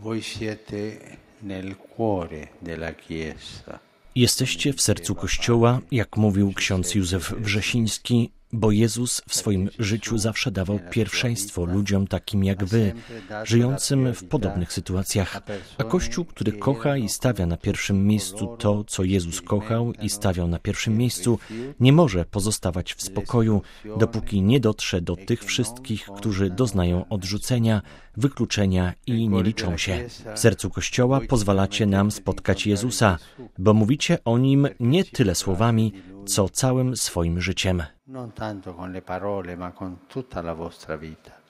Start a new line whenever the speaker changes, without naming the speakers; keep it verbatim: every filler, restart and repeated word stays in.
Voi siete nel cuore della Chiesa.
Jesteście w sercu Kościoła, jak mówił ksiądz Józef Wrzesiński, bo Jezus w swoim życiu zawsze dawał pierwszeństwo ludziom takim jak wy, żyjącym w podobnych sytuacjach. A Kościół, który kocha i stawia na pierwszym miejscu to, co Jezus kochał i stawiał na pierwszym miejscu, nie może pozostawać w spokoju, dopóki nie dotrze do tych wszystkich, którzy doznają odrzucenia, wykluczenia i nie liczą się. W sercu Kościoła pozwalacie nam spotkać Jezusa, bo mówicie o Nim nie tyle słowami, co całym swoim życiem.
Non tanto con le parole, ma con tutta la vostra vita.